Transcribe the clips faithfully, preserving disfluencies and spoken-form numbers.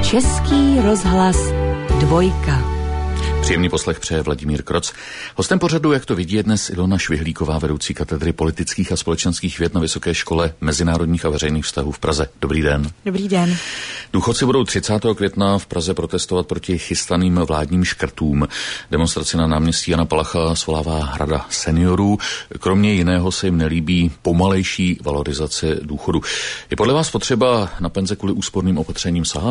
Český rozhlas Dvojka. Příjemný poslech přeje Vladimír Kroc. Hostem pořadu, jak to vidí, je dnes Ilona Švihlíková, vedoucí katedry politických a společenských věd na Vysoké škole mezinárodních a veřejných vztahů v Praze. Dobrý den. Dobrý den. Důchodci budou třicátého května v Praze protestovat proti chystaným vládním škrtům. Demonstraci na náměstí Jana Palacha svolává Hrada seniorů. Kromě jiného se jim nelíbí pomalejší valorizace důchodu. Je podle vás potřeba na penze kvůli úsporným opatřením sahat?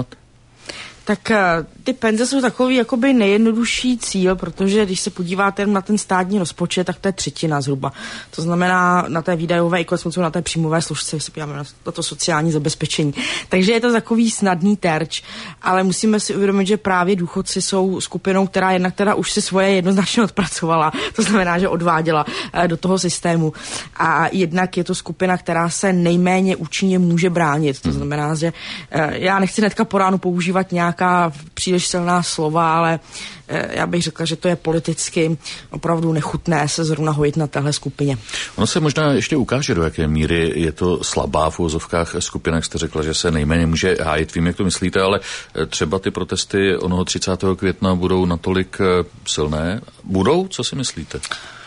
Tak ty penze jsou takový jakoby nejjednodušší cíl, protože když se podíváte na ten státní rozpočet, tak to je třetina zhruba. To znamená na té výdajové i koneckonců na té příjmové složce, když se podíváme na to sociální zabezpečení. Takže je to takový snadný terč, ale musíme si uvědomit, že právě důchodci jsou skupinou, která jednak teda už si svoje jednoznačně odpracovala. To znamená, že odváděla do toho systému. A jednak je to skupina, která se nejméně účinně může bránit. To znamená, že já nechci hnedka po ránu používat nějak příliš silná slova, ale já bych řekla, že to je politicky opravdu nechutné se zrovna hojit na téhle skupině. Ono se možná ještě ukáže, do jaké míry je to slabá v uvozovkách skupina, jak jste řekla, že se nejméně může hájit. Vím, jak to myslíte, ale třeba ty protesty onoho třicátého května budou natolik silné? Budou? Co si myslíte?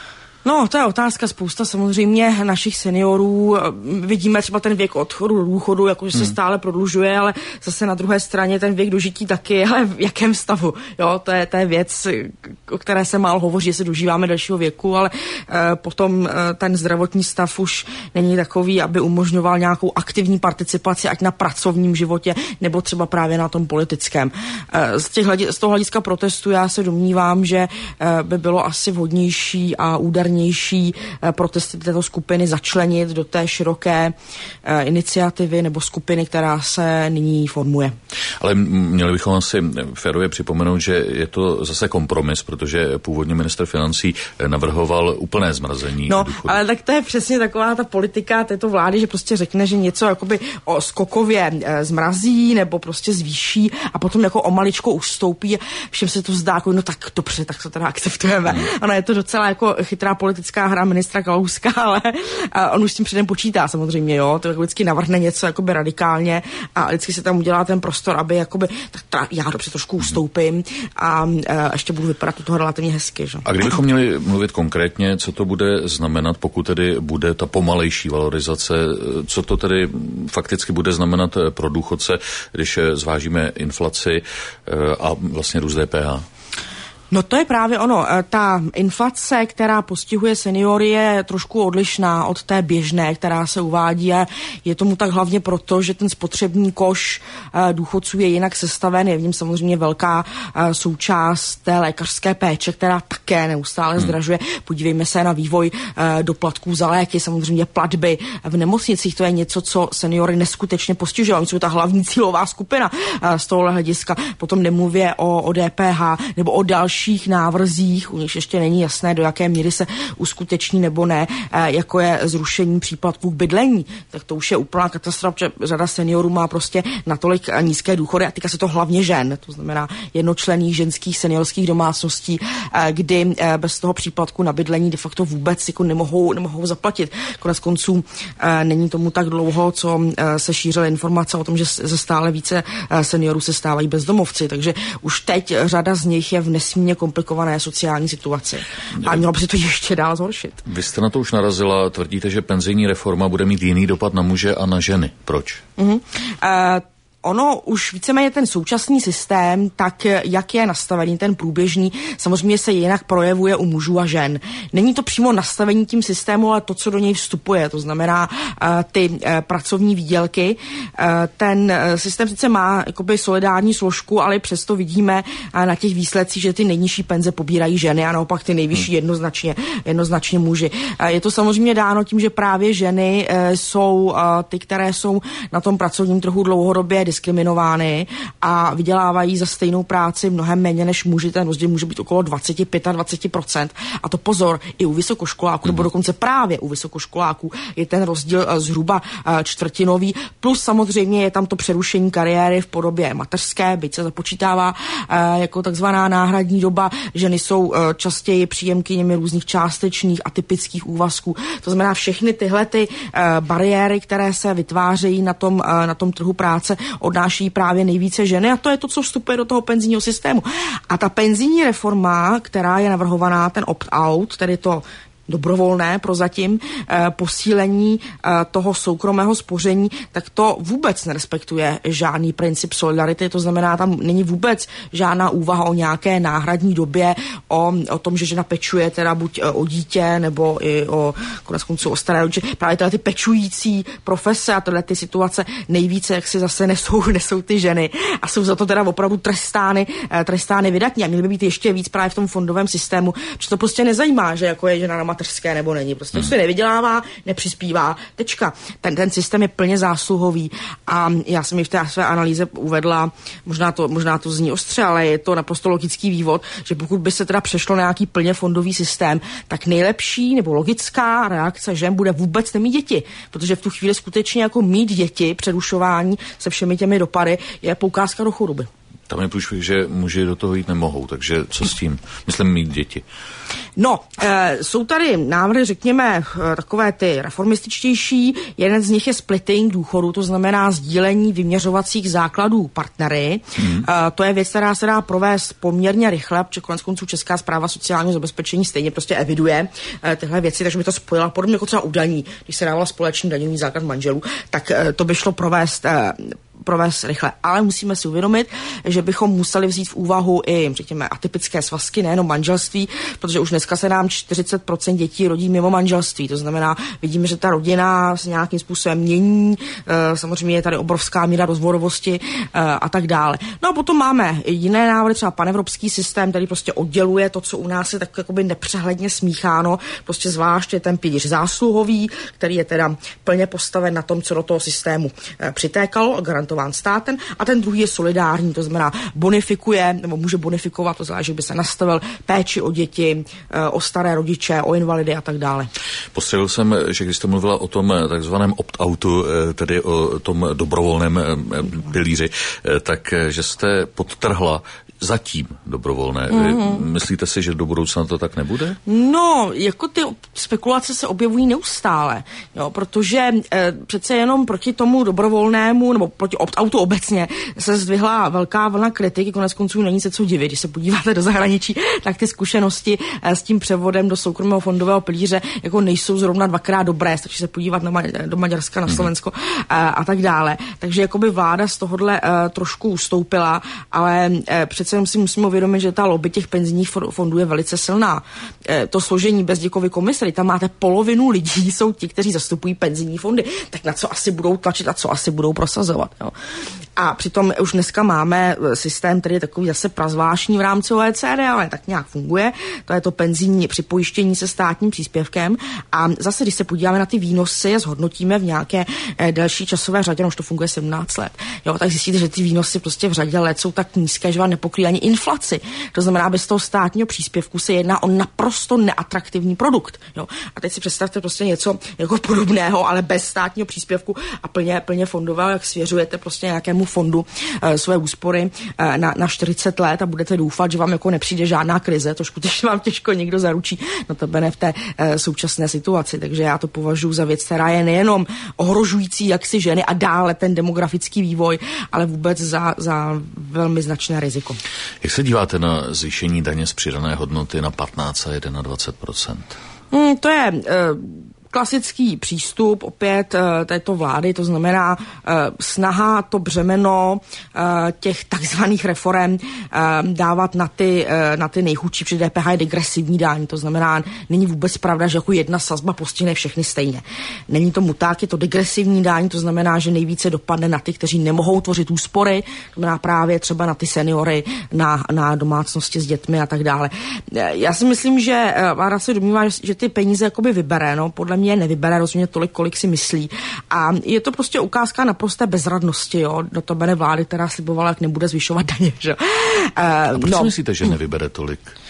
No, to je otázka. Spousta samozřejmě našich seniorů. Vidíme třeba ten věk odchodu do důchodu, jakože se stále prodlužuje, ale zase na druhé straně ten věk dožití taky, ale v jakém stavu. Jo, to je, to je věc, o které se málo hovoří, že se dožíváme dalšího věku, ale e, potom e, ten zdravotní stav už není takový, aby umožňoval nějakou aktivní participaci, ať na pracovním životě, nebo třeba právě na tom politickém. E, z, těch hledi, z toho hlediska protestu já se domnívám, že e, by bylo asi vhodnější a údernější protesty této skupiny začlenit do té široké uh, iniciativy nebo skupiny, která se nyní formuje. Ale měli bychom asi férově připomenout, že je to zase kompromis, protože původně ministr financí navrhoval úplné zmrazení No, důchodu. Ale tak to je přesně taková ta politika této vlády, že prostě řekne, že něco jakoby o skokově e, zmrazí nebo prostě zvýší a potom jako o maličko ustoupí. Všem se to zdá, jako, no tak dobře, tak to teda akceptujeme. Hmm. Ano, je to docela jako chytrá politická hra ministra Kalouska, ale a on už s tím předem počítá samozřejmě, jo, to jako vždycky navrhne něco jakoby radikálně a vždycky se tam udělá ten prostor, aby jakoby, tak ta, já dobře trošku ustoupím a, a ještě budu vypadat toho relativně hezky, že? A kdybychom měli mluvit konkrétně, co to bude znamenat, pokud tedy bude ta pomalejší valorizace, co to tedy fakticky bude znamenat pro důchodce, když zvážíme inflaci a vlastně růst D P H? No to je právě ono. Ta inflace, která postihuje seniory, je trošku odlišná od té běžné, která se uvádí a je tomu tak hlavně proto, že ten spotřební koš důchodců je jinak sestaven. Je v něm samozřejmě velká součást té lékařské péče, která také neustále hmm. zdražuje. Podívejme se na vývoj doplatků za léky, samozřejmě platby v nemocnicích. To je něco, co seniory neskutečně postižuje. Oni jsou ta hlavní cílová skupina z tohohle hlediska. Potom nemluvě o, o D P H nebo o další návrzích, u nich ještě není jasné, do jaké míry se uskuteční nebo ne, jako je zrušení příplatků k bydlení. Tak to už je úplná katastrofa, protože řada seniorů má prostě natolik nízké důchody a týká se to hlavně žen, to znamená jednočlenných ženských seniorských domácností, kdy bez toho příplatku na bydlení de facto vůbec jako nemohou, nemohou zaplatit. Konec konců není tomu tak dlouho, co se šířily informace o tom, že ze stále více seniorů se stávají bezdomovci, takže už teď řada z nich je v nesmírně komplikované sociální situaci. A mělo by se to ještě dál zhoršit. Vy jste na to už narazila, tvrdíte, že penzijní reforma bude mít jiný dopad na muže a na ženy. Proč? Uh-huh. Uh, Ono už víceméně ten současný systém, tak jak je nastavený, ten průběžný, samozřejmě se jinak projevuje u mužů a žen. Není to přímo nastavení tím systému, ale to, co do něj vstupuje, to znamená uh, ty uh, pracovní výdělky. Uh, ten uh, systém sice má jakoby solidární složku, ale přesto vidíme uh, na těch výsledcích, že ty nejnižší penze pobírají ženy a naopak ty nejvyšší jednoznačně, jednoznačně muži. Uh, je to samozřejmě dáno tím, že právě ženy uh, jsou uh, ty, které jsou na tom pracovním trhu dlouhodobě diskriminovány a vydělávají za stejnou práci mnohem méně než muži. Ten rozdíl může být okolo dvacet až dvacet pět procent. A to pozor, i u vysokoškoláků, nebo dokonce právě u vysokoškoláků je ten rozdíl zhruba čtvrtinový. Plus samozřejmě je tam to přerušení kariéry v podobě mateřské, byť se započítává jako takzvaná náhradní doba. Ženy jsou častěji příjemkyněmi různých částečných atypických úvazků. To znamená všechny tyhle ty bariéry, které se vytvářejí na tom, na tom trhu práce, odnáší právě nejvíce ženy a to je to, co vstupuje do toho penzijního systému. A ta penzijní reforma, která je navrhovaná, ten opt-out, tedy to dobrovolné prozatím eh, posílení eh, toho soukromého spoření, tak to vůbec nerespektuje žádný princip solidarity, to znamená, tam není vůbec žádná úvaha o nějaké náhradní době, o, o tom, že žena pečuje teda buď o dítě, nebo i o konec konců o staré rodiče. Právě tyhle ty pečující profese a tyhle ty situace nejvíce, jak si zase nesou, nesou ty ženy a jsou za to teda opravdu trestány, eh, trestány vydatní a měly by být ještě víc právě v tom fondovém systému, že to prostě nezajímá, že jako je žena na mateřské nebo není. Prostě hmm. se nevydělává, nepřispívá. Tečka. Ten, ten systém je plně zásluhový a já jsem ji v té své analýze uvedla, možná to, možná to zní ostře, ale je to naprosto logický vývod, že pokud by se teda přešlo na nějaký plně fondový systém, tak nejlepší nebo logická reakce žen bude vůbec nemít děti, protože v tu chvíli skutečně jako mít děti, přerušování se všemi těmi dopady je poukázka do choroby. Tam je průšvih, že muži do toho jít nemohou, takže co s tím? Myslím mít děti. No, e, jsou tady návrhy, řekněme, takové ty reformističtější. Jeden z nich je splitting důchodu, to znamená sdílení vyměřovacích základů partnery. Hmm. E, to je věc, která se dá provést poměrně rychle, protože konec konců Česká správa sociálního zabezpečení stejně prostě eviduje e, tyhle věci, takže by to spojila podobně jako třeba u daní, když se dávala společný daňový základ manželů, tak e, to by šlo provést e, provést rychle. Ale musíme si uvědomit, že bychom museli vzít v úvahu i, řekněme, atypické svazky, nejenom manželství, protože už dneska se nám čtyřicet procent dětí rodí mimo manželství. To znamená, vidíme, že ta rodina se nějakým způsobem mění, samozřejmě je tady obrovská míra rozvorovosti a tak dále. No a potom máme jiné návrhy, třeba panevropský systém, který prostě odděluje to, co u nás je tak jakoby nepřehledně smícháno, prostě zvláště ten pilíř zásluhový, který je teda plně postaven na tom, co do toho systému přitékalo a garantován státem, a ten druhý je solidární, to znamená bonifikuje, nebo může bonifikovat, to znamená, že by se nastavil péči o děti, o staré rodiče, o invalidy a tak dále. Postřelil jsem, že když jste mluvila o tom takzvaném opt-outu, tedy o tom dobrovolném pilíři, tak že jste podtrhla zatím dobrovolné. Mm-hmm. Myslíte si, že do budoucna to tak nebude? No, jako ty spekulace se objevují neustále, jo, protože e, přece jenom proti tomu dobrovolnému, nebo proti opt-outu obecně se zdvihla velká vlna kritiky, konec konců není se co divit, když se podíváte do zahraničí, tak ty zkušenosti e, s tím převodem do soukromého fondového pilíře jako nejsou zrovna dvakrát dobré, stačí se podívat na Ma- do Maďarska, na Slovensko mm-hmm. a, a tak dále. Takže jakoby vláda z tohohle e, trošku ustoupila, ale e, přece jenom si musíme uvědomit, že ta lobby těch penzijních fondů je velice silná. E, to složení Bezděkovy komise, tam máte polovinu lidí, jsou ti, kteří zastupují penzijní fondy, tak na co asi budou tlačit a co asi budou prosazovat. Jo. A přitom už dneska máme systém, který je takový zase prazvláštní v rámci O E C D, ale tak nějak funguje. To je to penzijní připojištění se státním příspěvkem. A zase, když se podíváme na ty výnosy a zhodnotíme v nějaké e, delší časové řadě, no už to funguje sedmnáct let, jo, tak zjistíte, že ty výnosy prostě v řadě let jsou tak nízké, že vám nepokrývají ani inflaci. To znamená, bez toho státního příspěvku se jedná o naprosto neatraktivní produkt. Jo. A teď si představte prostě něco jako podobného, ale bez státního příspěvku a plně, plně fondového, jak svěřujete prostě nějakému fondu e, své úspory e, na, na čtyřicet let a budete doufat, že vám jako nepřijde žádná krize, to skutečně vám těžko někdo zaručí, no to ne v té e, současné situaci. Takže já to považuji za věc, která je nejenom ohrožující jaksi ženy a dále ten demografický vývoj, ale vůbec za, za velmi značné riziko. Jak se díváte na zvýšení daně z přidané hodnoty na patnáct a dvacet jedna procent? Hmm, to je... Uh, klasický přístup opět uh, této vlády, to znamená uh, snaha to břemeno uh, těch takzvaných reforem uh, dávat na ty, uh, na ty nejchudší, při D P H je degresivní daň, to znamená, není vůbec pravda, že jako jedna sazba postihne všechny stejně. Není tomu tak, je to degresivní daň, to znamená, že nejvíce dopadne na ty, kteří nemohou tvořit úspory, to znamená právě třeba na ty seniory, na, na domácnosti s dětmi a tak dále. Já si myslím, že vláda se domnívá, že, že ty peníze jakoby vybere, no, podle mě nevybere rozhodně tolik, kolik si myslí. A je to prostě ukázka naprosté bezradnosti, jo, do toho vlády, která slibovala, jak nebude zvyšovat daně, že? A proč no, si myslíte, že nevybere tolik?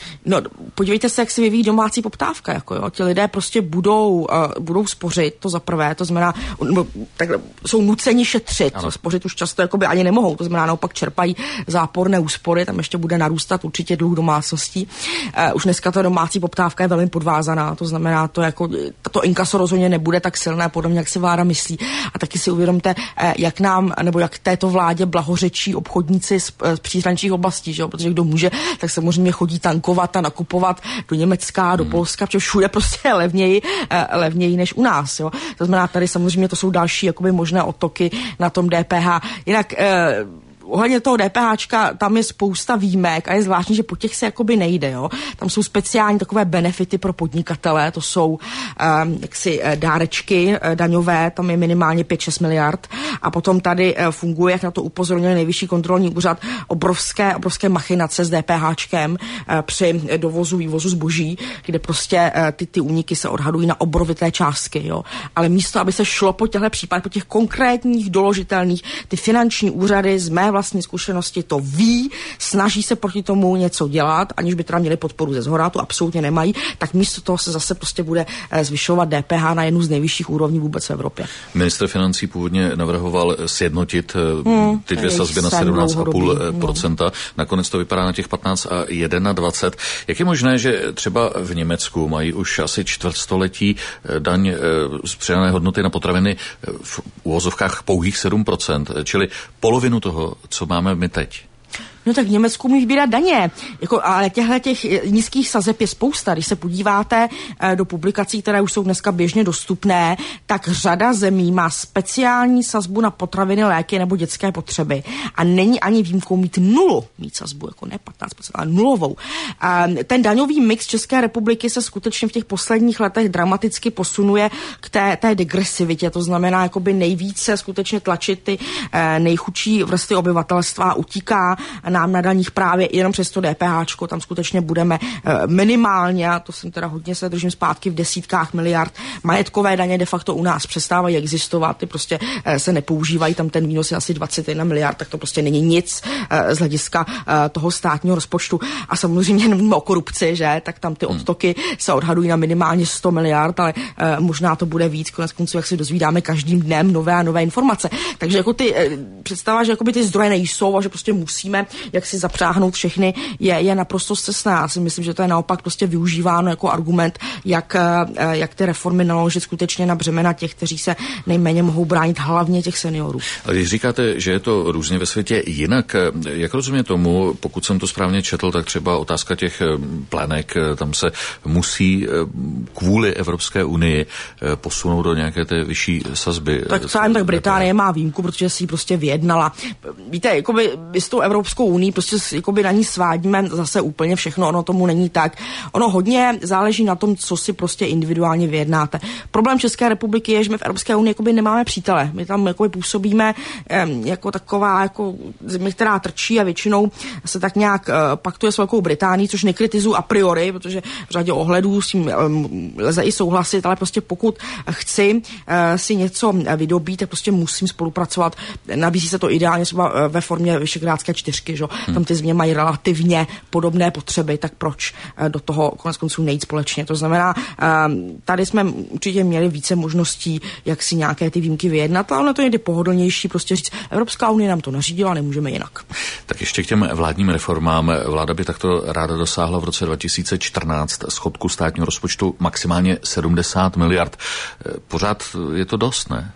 No, podívejte se, jak se vyvíjí domácí poptávka. Jako jo. Ti lidé prostě budou, uh, budou spořit, to za prvé, to znamená, no, takhle, jsou nuceni šetřit, ano. Spořit už často jakoby ani nemohou, to znamená, naopak čerpají záporné úspory, tam ještě bude narůstat určitě dluh domácností. Uh, už dneska ta domácí poptávka je velmi podvázaná, to znamená, to jako, to inkaso rozhodně nebude tak silné, podobně, jak si vláda myslí. A taky si uvědomte, uh, jak nám, nebo jak této vládě blahořečí obchodníci z, z příhraničních oblastí, že jo? Protože kdo může, tak samozřejmě chodí tankovat a nakupovat do Německa, do Polska, protože všude prostě je levněji, levněji než u nás. Jo. To znamená, tady samozřejmě to jsou další jakoby možné odtoky na tom D P H. Jinak eh, ohledně toho DPHčka, tam je spousta výjimek a je zvláštní, že po těch se jakoby nejde, jo. Tam jsou speciální takové benefity pro podnikatele, to jsou um, jaksi dárečky daňové, tam je minimálně pět šest miliard a potom tady uh, funguje, jak na to upozornil Nejvyšší kontrolní úřad, obrovské, obrovské machinace s DPHčkem uh, při dovozu, vývozu zboží, kde prostě uh, ty, ty úniky se odhadují na obrovité částky, jo. Ale místo, aby se šlo po těchto případech, po těch konkrétních doložitelných, ty finanční úřady z mé vlastní zkušenosti to ví, snaží se proti tomu něco dělat, aniž by teda měli podporu ze zhora, to absolutně nemají, tak místo toho se zase prostě bude zvyšovat D P H na jednu z nejvyšších úrovní vůbec v Evropě. Ministr financí původně navrhoval sjednotit hmm, ty dvě sazby na sedmnáct celá pět procenta. No. Nakonec to vypadá na těch patnáct a dvacet jedna. Jak je možné, že třeba v Německu mají už asi čtvrtstoletí daň z přidané hodnoty na potraviny v uvozovkách pouhých sedm procent, čili polovinu toho, co máme my teď? No tak v Německu umí vybírat daně. Jako, ale těchto těch nízkých sazeb je spousta. Když se podíváte e, do publikací, které už jsou dneska běžně dostupné, tak řada zemí má speciální sazbu na potraviny, léky nebo dětské potřeby. A není ani výjimkou mít nulu, mít sazbu, jako ne patnáct procent, ale nulovou. E, ten daňový mix České republiky se skutečně v těch posledních letech dramaticky posunuje k té, té degresivitě. To znamená, jakoby nejvíce skutečně tlačit ty e, nejchudší vrstvy obyvatelstva, utíká nám na daních právě jenom přes to DPHčko, tam skutečně budeme minimálně, a to jsem teda hodně se držím zpátky, v desítkách miliard. Majetkové daně de facto u nás přestávají existovat, ty prostě se nepoužívají, tam ten výnos je asi dvacet jedna miliard, tak to prostě není nic z hlediska toho státního rozpočtu. A samozřejmě nemluvíme o korupci, že? Tak tam ty odtoky se odhadují na minimálně sto miliard, ale možná to bude víc, konec konců, jak si dozvídáme každým dnem nové a nové informace. Takže jako ty představa, že jakoby ty zdroje nejsou a že prostě musíme jak si zapřáhnout všechny, je, je naprosto scestná. Já si myslím, že to je naopak prostě využíváno jako argument, jak, jak ty reformy naložit skutečně na břemena těch, kteří se nejméně mohou bránit, hlavně těch seniorů. Ale když říkáte, že je to různě ve světě jinak, jak rozumím tomu, pokud jsem to správně četl, tak třeba otázka těch plenek, tam se musí kvůli Evropské unii posunout do nějaké té vyšší sazby. Tak celá tak Británie má výjimku, protože si ji prostě vyjednala. Víte, jakoby s tou Evropskou unii prostě jakoby na ní svádíme zase úplně všechno, ono tomu není tak. Ono hodně záleží na tom, co si prostě individuálně vyjednáte. Problém České republiky je, že my v Evropské unii jakoby nemáme přítele. My tam jakoby působíme eh, jako taková jako země, která trčí a většinou se tak nějak eh, paktuje s Velkou Británií, což nekritizuju a priori, protože v řadě ohledů s tím eh, lze i souhlasit, ale prostě pokud chci eh, si něco vydobít, tak prostě musím spolupracovat. Nabízí se to ideálně třeba eh, ve formě Visegrádské čtyřky, že? Hmm. Tam ty země mají relativně podobné potřeby, tak proč do toho konec konců nejít společně. To znamená, tady jsme určitě měli více možností, jak si nějaké ty výjimky vyjednat, ale ono to je pohodlnější prostě říct, Evropská unie nám to nařídila, nemůžeme jinak. Tak ještě k těm vládním reformám. Vláda by takto ráda dosáhla v roce dva tisíce čtrnáct schodku státního rozpočtu maximálně sedmdesát miliard. Pořád je to dost, ne?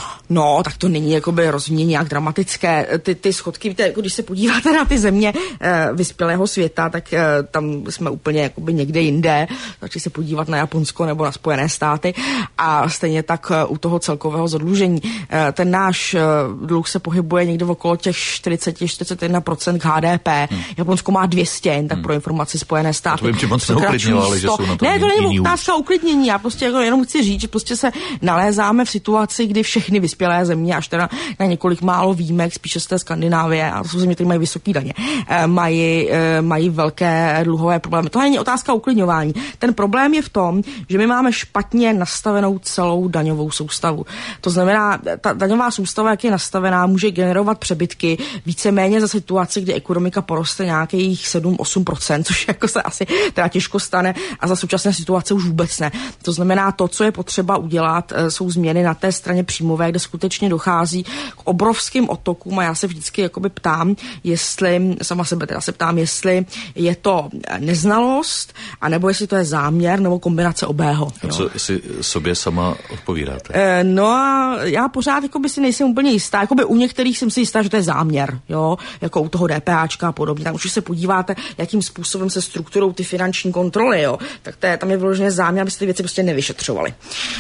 No, tak to není jakoby rozhodně nějak dramatické. Ty, ty schodky, víte, jako když se podíváte na ty země e, vyspělého světa, tak e, tam jsme úplně jakoby někde jinde. Takže se podívat na Japonsko nebo na Spojené státy a stejně tak e, u toho celkového zadlužení. E, ten náš e, dluh se pohybuje někde okolo těch čtyřicet až čtyřicet jedna procent H D P. Hmm. Japonsko má dvě stě, jen tak hmm. pro informaci Spojené státy. To vím, že moc neuklidňovali, že jsou na to Ne, to není jiný otázka uklidnění. Já prostě jako jenom chci říct, že prostě se nalézáme v situaci, kdy všechny vyspělé vyspělé země, až teda na několik málo výjimek, spíše z té Skandinávie, a to jsou země, které mají vysoké daně, mají, mají velké dluhové problémy. To není otázka uklidňování. Ten problém je v tom, že my máme špatně nastavenou celou daňovou soustavu. To znamená, ta daňová soustava, jak je nastavená, může generovat přebytky víceméně za situaci, kdy ekonomika poroste nějakých sedm až osm procent, což jako se asi teda těžko stane, a za současné situace už vůbec ne. To znamená, to, co je potřeba udělat, jsou změny na té straně příjmové, kde skutečně dochází k obrovským otokům, a já se vždycky jakoby ptám, jestli, sama sebe teda se ptám, jestli je to neznalost, anebo jestli to je záměr, nebo kombinace obého. A co si sobě sama odpovídáte? E, no a já pořád jakoby si nejsem úplně jistá. Jakoby u některých jsem si jistá, že to je záměr, jo, jako u toho DPAčka a podobně. Tam už se podíváte, jakým způsobem se strukturou ty finanční kontroly, jo, tak to je, tam je vyloženě záměr, aby se ty věci prostě nevyšetřovaly.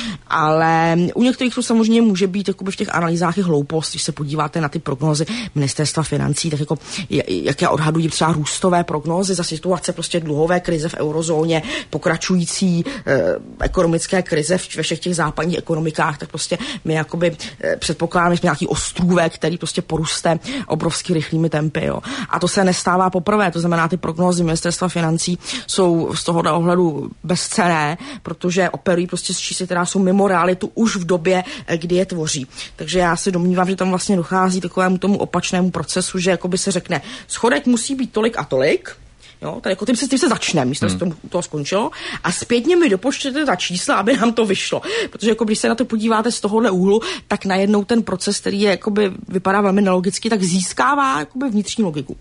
Ale u některých to samozřejmě může být jakoby v těch analýzách i hloupost, když se podíváte na ty prognózy ministerstva financí, tak jako jaké odhadují třeba růstové prognózy za situace prostě dluhové krize v eurozóně, pokračující eh, ekonomické krize ve všech těch západních ekonomikách, tak prostě my jakoby eh, předpokládáme, že nějaký ostrůvek, který prostě poruste obrovsky rychlými tempy, jo. A to se nestává poprvé, to znamená, ty prognózy ministerstva financí jsou z tohohle ohledu bezcenné, protože operují prostě s čísly, která jsou mimo realitu už v době, kdy je tvoří. Takže já si domnívám, že tam vlastně dochází takovému tomu opačnému procesu, že jakoby se řekne, schodek musí být tolik a tolik, jo, tak jako tím se, tím se začne, místo, hmm. že to, to skončilo, a zpětně mi dopočtěte ta čísla, aby nám to vyšlo. Protože jako když se na to podíváte z tohohle úhlu, tak najednou ten proces, který je, jakoby, vypadá velmi nelogicky, tak získává jakoby vnitřní logiku.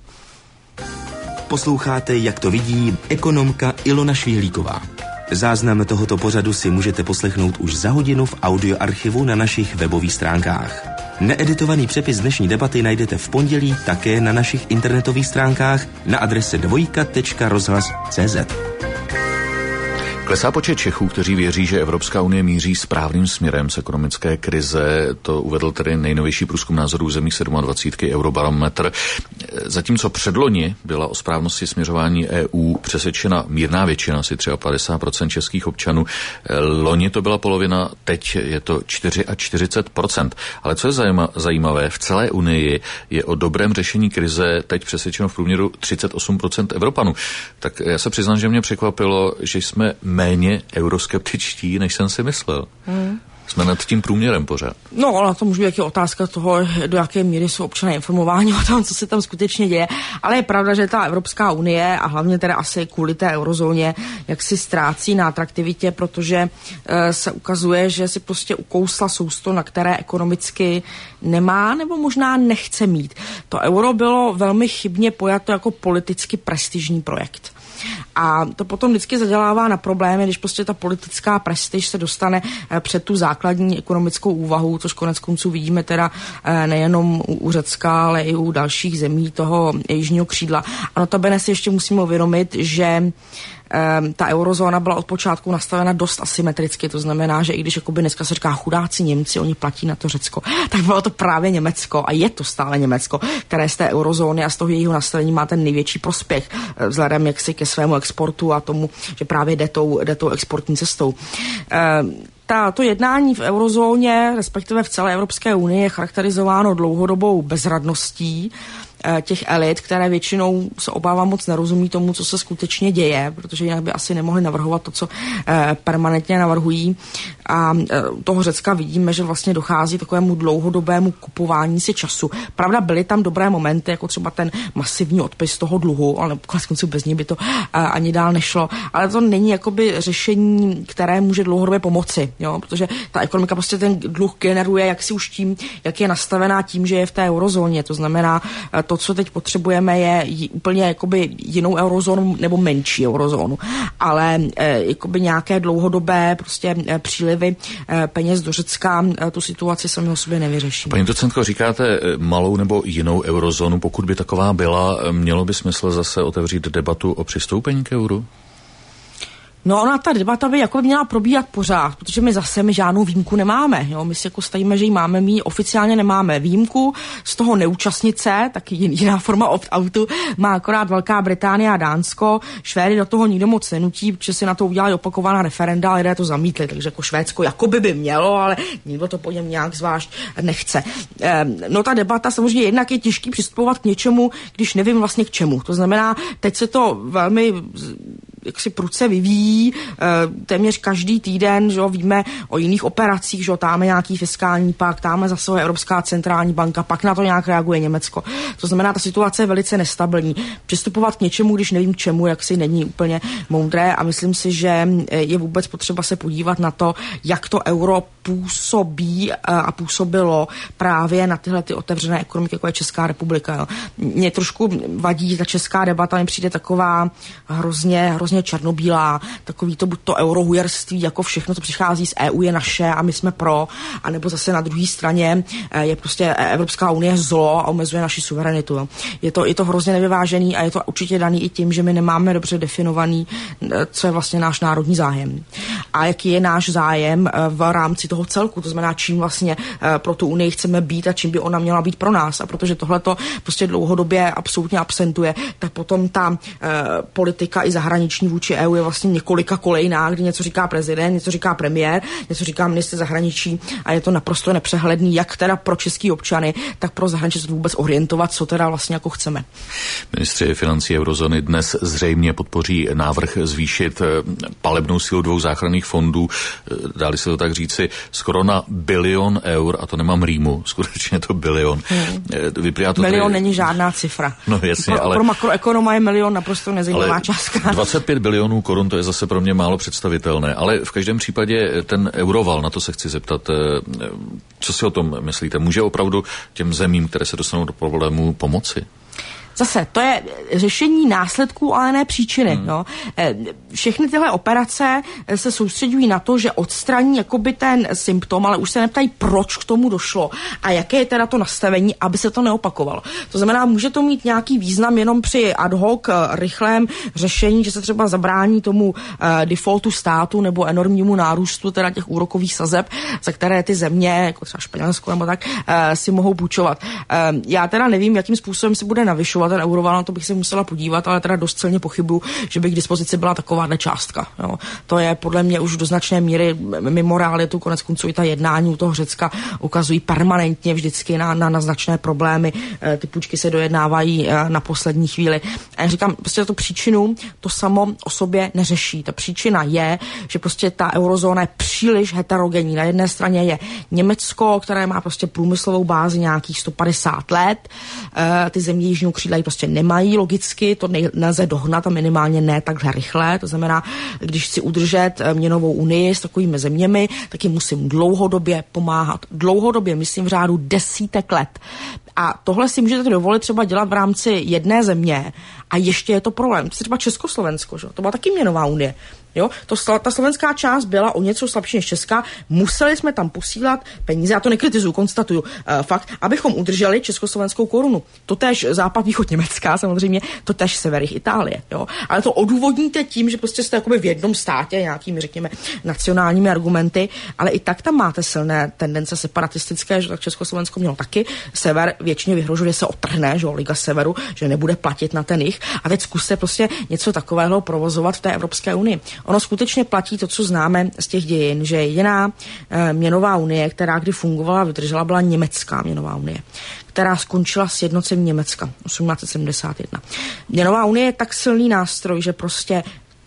Posloucháte, jak to vidí ekonomka Ilona Švihlíková. Záznam tohoto pořadu si můžete poslechnout už za hodinu v audioarchivu na našich webových stránkách. Needitovaný přepis dnešní debaty najdete v pondělí také na našich internetových stránkách na adrese dvojka tečka rozhlas tečka cé zet. Klesá počet Čechů, kteří věří, že Evropská unie míří správným směrem z ekonomické krize. To uvedl tedy nejnovější průzkum názorů zemí dvacet sedm Eurobarometr. Zatímco předloni byla o správnosti směřování E U přesvědčena mírná většina, asi padesát tři procent českých občanů. Loni to byla polovina, teď je to čtyřicet čtyři procent. Ale co je zajímavé, v celé unii je o dobrém řešení krize teď přesvědčeno v průměru třicet osm procent Evropanů. Tak já se přiznám, že mě překvapilo, že jsme méně euroskeptičtí, než jsem si myslel. Hmm. Jsme nad tím průměrem pořád. No, ale to může být otázka toho, do jaké míry jsou občané informováni o tom, co se tam skutečně děje. Ale je pravda, že ta Evropská unie a hlavně teda asi kvůli té eurozóně, jak si ztrácí na atraktivitě, protože e, se ukazuje, že si prostě ukousla sousto, na které ekonomicky nemá nebo možná nechce mít. To euro bylo velmi chybně pojato jako politicky prestižní projekt. A to potom vždycky zadělává na problémy, když prostě ta politická prestiž se dostane před tu základní ekonomickou úvahu, což konec konců vidíme teda nejenom u Řecka, ale i u dalších zemí toho jižního křídla. A notabene si ještě musíme uvědomit, že ta eurozóna byla od počátku nastavena dost asymetricky, to znamená, že i když jakoby dneska se říká chudáci Němci, oni platí na to Řecko, tak bylo to právě Německo a je to stále Německo, které z té eurozóny a z toho jejího nastavení má ten největší prospěch vzhledem jaksi ke svému exportu a tomu, že právě jde tou, jde tou exportní cestou. Ta, to jednání v eurozóně, respektive v celé Evropské unii, je charakterizováno dlouhodobou bezradností těch elit, které většinou se obávám moc nerozumí tomu, co se skutečně děje, protože jinak by asi nemohli navrhovat to, co eh, permanentně navrhují. A eh, toho Řecka vidíme, že vlastně dochází takovému dlouhodobému kupování si času. Pravda, byly tam dobré momenty, jako třeba ten masivní odpis toho dluhu, ale konec konců bez ní by to eh, ani dál nešlo. Ale to není jakoby řešení, které může dlouhodobě pomoci, jo? Protože ta ekonomika prostě ten dluh generuje jaksi už tím, jak je nastavená tím, že je v té eurozóně. To znamená, eh, to, co teď potřebujeme, je úplně jakoby jinou eurozónu nebo menší eurozónu, ale e, jakoby nějaké dlouhodobé prostě e, přílivy e, peněz do Řecka e, tu situaci sami o sobě nevyřeší. Paní docentko, říkáte malou nebo jinou eurozónu, pokud by taková byla, mělo by smysl zase otevřít debatu o přistoupení k euru? No ona ta debata by jako měla probíhat pořád, protože my zase my žádnou výjimku nemáme. Jo? My si jako stavíme, že ji máme, my oficiálně nemáme výjimku, z toho neúčastnice, taky jiná forma opt-outu, má akorát Velká Británie a Dánsko. Švédy do toho nikdo moc nenutí, protože si na to udělali opakovaná referenda, lidé to zamítli, takže jako Švédsko jakoby by mělo, ale nikdo to po něm nějak zvlášť nechce. No ta debata samozřejmě jednak je těžký přistupovat k něčemu, když nevím vlastně k čemu. To znamená, teď se to velmi jak si prudce vyvíjí, téměř každý týden, že jo, víme o jiných operacích, že jo, táme nějaký fiskální pakt, táme zase Evropská centrální banka, pak na to nějak reaguje Německo. To znamená, ta situace je velice nestabilní. Přistupovat k něčemu, když nevím k čemu, jak si není úplně moudré a myslím si, že je vůbec potřeba se podívat na to, jak to euro působí a působilo právě na tyhle ty otevřené ekonomiky, jako je Česká republika. Jo. Mě trošku vadí ta česká debata, mi přijde taková hrozně, hrozně černobílá, takový to buď to eurohujerství, jako všechno, co přichází z E U je naše a my jsme pro, anebo zase na druhé straně je prostě Evropská unie zlo a omezuje naši suverenitu. Jo. Je to, je to hrozně nevyvážený a je to určitě daný i tím, že my nemáme dobře definovaný, co je vlastně náš národní zájem. A jaký je náš zájem v rámci toho celku, to znamená, čím vlastně pro tu unii chceme být a čím by ona měla být pro nás. A protože tohleto prostě dlouhodobě absolutně absentuje, tak potom ta eh, politika i zahraniční vůči E U je vlastně několika kolejná, kdy něco říká prezident, něco říká premiér, něco říká ministr zahraničí a je to naprosto nepřehledný, jak teda pro český občany, tak pro zahraničí se vůbec orientovat, co teda vlastně jako chceme. Ministři financí eurozóny dnes zřejmě podpoří návrh zvýšit palebnou sílu dvou záchranných fondů, dali se to tak říci, skoro na bilion eur, a to nemám rýmu, skutečně to bilion. Hmm. Vypadá to milion tady... není žádná cifra. No jasně, pro, ale... pro makroekonoma je milion naprosto nezajímavá částka. dvacet pět bilionů korun, to je zase pro mě málo představitelné, ale v každém případě ten euroval, na to se chci zeptat, co si o tom myslíte? Může opravdu těm zemím, které se dostanou do problémů, pomoci? Zase, to je řešení následků, ale ne příčiny. Hmm. No. Všechny tyhle operace se soustředují na to, že odstraní jakoby ten symptom, ale už se neptají, proč k tomu došlo a jaké je teda to nastavení, aby se to neopakovalo. To znamená, může to mít nějaký význam jenom při ad hoc rychlém řešení, že se třeba zabrání tomu uh, defaultu státu nebo enormnímu nárůstu teda těch úrokových sazeb, za které ty země, jako třeba Španělsko nebo tak, uh, si mohou půjčovat. Uh, já teda nevím, jakým způsobem se bude navyšovat ten euroval, na to bych se musela podívat, ale teda dost silně pochybuju, že by k dispozici byla takováhle částka. Jo. To je podle mě už do značné míry mimo realitu, konec konců i ta jednání u toho Řecka ukazují permanentně vždycky na, na, na značné problémy. E, ty půjčky se dojednávají e, na poslední chvíli. A já říkám, prostě tu příčinu to samo o sobě neřeší. Ta příčina je, že prostě ta eurozóna je příliš heterogenní. Na jedné straně je Německo, které má prostě průmyslovou bázi nějakých sto padesát let. E, ty země jižního křídla prostě nemají logicky, to nelze dohnat a minimálně ne takhle rychle. To znamená, když chci udržet měnovou unii s takovými zeměmi, tak jim musím dlouhodobě pomáhat. Dlouhodobě, myslím v řádu desítek let. A tohle si můžete dovolit třeba dělat v rámci jedné země a ještě je to problém. Třeba Československo, že? To byla taky měnová unie. Jo? To, ta slovenská část byla o něco slabší než česká. Museli jsme tam posílat peníze, já to nekritizuju, konstatuju uh, fakt, abychom udrželi československou korunu. Totéž západ, východ Německa, samozřejmě, totéž sever Itálie. Jo? Ale to odůvodníte tím, že prostě jste jakoby v jednom státě, nějakými, řekněme, nacionálními argumenty, ale i tak tam máte silné tendence separatistické, že tak Československo mělo taky. Sever většině vyhrožuje, že se otrhne, že Liga severu, že nebude platit na ten jich. A teď zkuste prostě něco takového provozovat v té Evropské unii. Ono skutečně platí to, co známe z těch dějin, že jediná e, měnová unie, která kdy fungovala a vydržela, byla německá měnová unie, která skončila s jednocením Německa osmnáct set sedmdesát jedna. Měnová unie je tak silný nástroj, že prostě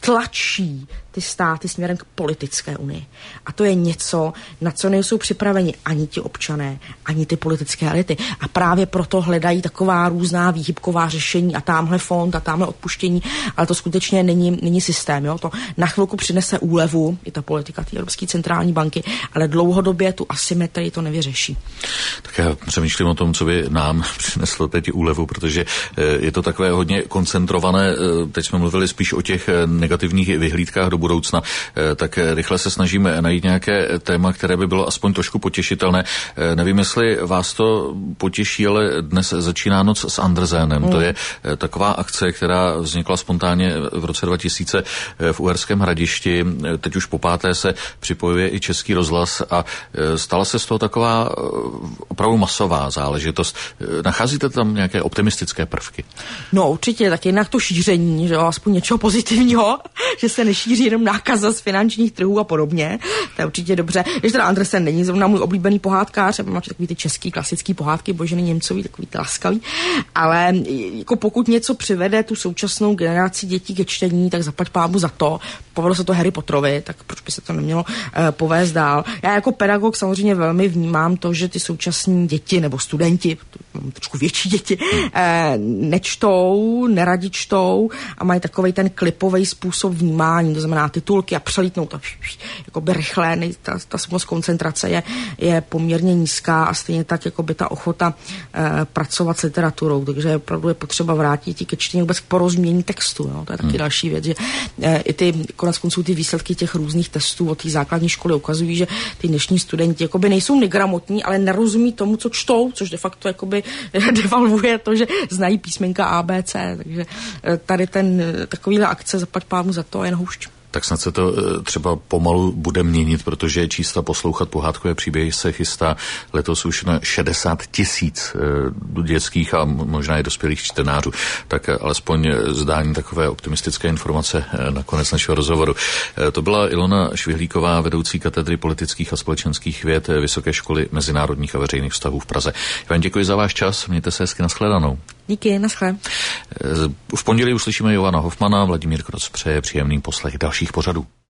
tlačí ty státy směrem k politické unii. A to je něco, na co nejsou připraveni ani ti občané, ani ty politické elity. A právě proto hledají taková různá výhybková řešení a tamhle fond a tamhle odpuštění, ale to skutečně není, není systém. Jo? To na chvilku přinese úlevu, i ta politika té Evropské centrální banky, ale dlouhodobě tu asymetrii to nevyřeší. Tak já přemýšlím o tom, co by nám přineslo teď úlevu, protože je to takové hodně koncentrované. Teď jsme mluvili spíš o těch negativních vyhlídkách do budoucna, tak rychle se snažíme najít nějaké téma, které by bylo aspoň trošku potěšitelné. Nevím, jestli vás to potěší, ale dnes začíná Noc s Andersénem. Mm. To je taková akce, která vznikla spontánně v roce dva tisíce v Uherském Hradišti. Teď už po páté se připojuje i Český rozhlas a stala se z toho taková opravdu masová záležitost. Nacházíte tam nějaké optimistické prvky? No určitě, tak jinak to šíření, že jo, aspoň něčeho pozitivního, že se nešíří jenom nákaza z finančních trhů a podobně. To je určitě dobře. Když teda Andersen není zrovna můj oblíbený pohádkář, mám takový ty český klasický pohádky, Boženy Němcový, takový ty laskavý, ale jako pokud něco přivede tu současnou generaci dětí ke čtení, tak zaplať pámu za to. Povedlo se to Harry Potterovi, tak proč by se to nemělo uh, povést dál. Já jako pedagog samozřejmě velmi vnímám to, že ty současní děti nebo studenti, mám trošku větší děti, uh, nečtou, neradi čtou a mají takovej ten klipový způsob vnímání, to znamená titulky a přelítnout to jakoby rychle, ta, ta schopnost koncentrace je, je poměrně nízká a stejně tak jakoby ta ochota uh, pracovat s literaturou, takže opravdu je potřeba vrátit ke čtení vůbec k porozumění textu, no? To je taky hmm. další věc, že uh, i ty konec konců ty výsledky těch různých testů od té základní školy ukazují, že ty dnešní studenti jakoby nejsou negramotní, ale nerozumí tomu, co čtou, což de facto jakoby devalvuje to, že znají písmenka A B C, takže tady ten takovýhle akce zaplať pámu za to jen houšť. Tak snad se to třeba pomalu bude měnit, protože číst a poslouchat pohádkové příběhy se chystá letos už na šedesát tisíc dětských a možná i dospělých čtenářů. Tak alespoň zdání takové optimistické informace na konec našeho rozhovoru. To byla Ilona Švihlíková, vedoucí katedry politických a společenských věd Vysoké školy mezinárodních a veřejných vztahů v Praze. Vám děkuji za váš čas, mějte se hezky, nashledanou. Díky, naschle. V pondělí uslyšíme Jovana Hofmana, Vladimír Kroc přeje příjemný poslech dalších pořadů.